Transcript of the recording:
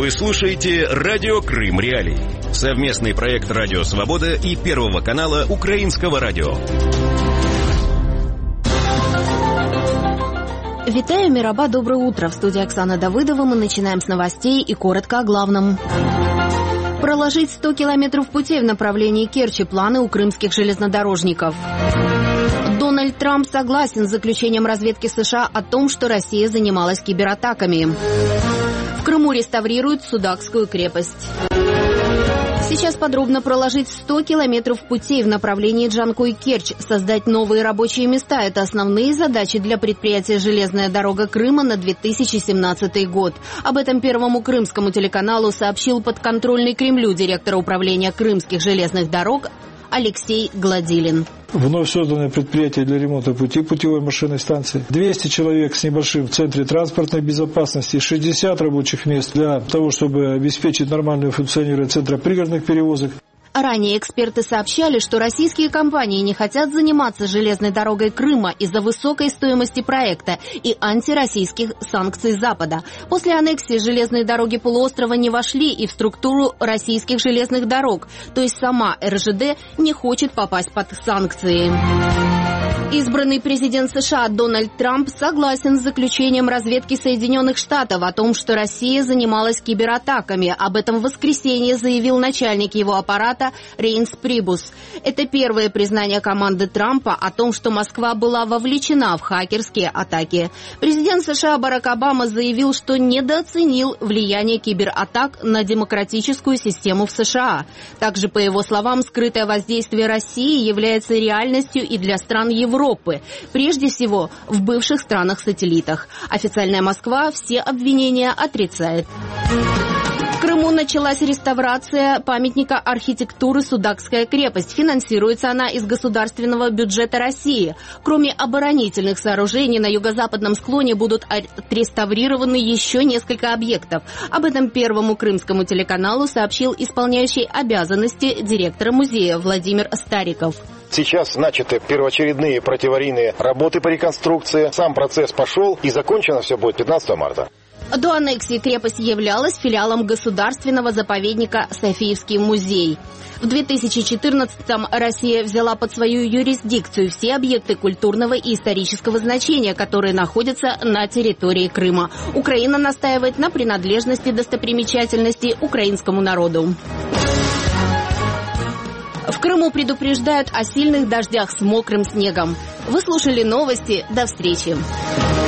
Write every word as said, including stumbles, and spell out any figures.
Вы слушаете «Радио Крым Реалии». Совместный проект «Радио Свобода» и Первого канала Украинского радио. Витаю, Мираба, доброе утро. В студии Оксана Давыдова. Мы начинаем с новостей и коротко о главном. Проложить сто километров путей в направлении Керчи. Планы у крымских железнодорожников. Дональд Трамп согласен с заключением разведки США о том, что Россия занималась кибератаками. В Крыму реставрируют Судакскую крепость. Сейчас подробно проложить сто километров путей в направлении Джанкой-Керчь, создать новые рабочие места. Это основные задачи для предприятия «Железная дорога Крыма» на две тысячи семнадцатый год. Об этом Первому крымскому телеканалу сообщил подконтрольный Кремлю директор управления крымских железных дорог Алексей Гладилин. Вновь созданное предприятие для ремонта пути путевой машинной станции. двести человек с небольшим в Центре транспортной безопасности, шестьдесят рабочих мест для того, чтобы обеспечить нормальное функционирование Центра пригородных перевозок. Ранее эксперты сообщали, что российские компании не хотят заниматься железной дорогой Крыма из-за высокой стоимости проекта и антироссийских санкций Запада. После аннексии железные дороги полуострова не вошли и в структуру российских железных дорог, то есть сама эр жэ дэ не хочет попасть под санкции. Избранный президент США Дональд Трамп согласен с заключением разведки Соединенных Штатов о том, что Россия занималась кибератаками. Об этом в воскресенье заявил начальник его аппарата Рейнс Прибус. Это первое признание команды Трампа о том, что Москва была вовлечена в хакерские атаки. Президент США Барак Обама заявил, что недооценил влияние кибератак на демократическую систему в США. Также, по его словам, скрытое воздействие России является реальностью и для стран Европы. Европы, прежде всего в бывших странах-сателлитах. Официальная Москва все обвинения отрицает. В Крыму началась реставрация памятника архитектуры Судакская крепость. Финансируется она из государственного бюджета России. Кроме оборонительных сооружений, на юго-западном склоне будут отреставрированы еще несколько объектов. Об этом Первому крымскому телеканалу сообщил исполняющий обязанности директора музея Владимир Стариков. Сейчас начаты первоочередные противоаварийные работы по реконструкции. Сам процесс пошел и закончено все будет пятнадцатого марта. До аннексии крепость являлась филиалом государственного заповедника Софийский музей. В две тысячи четырнадцатом Россия взяла под свою юрисдикцию все объекты культурного и исторического значения, которые находятся на территории Крыма. Украина настаивает на принадлежности достопримечательностей украинскому народу. В Крыму предупреждают о сильных дождях с мокрым снегом. Вы слушали новости. До встречи.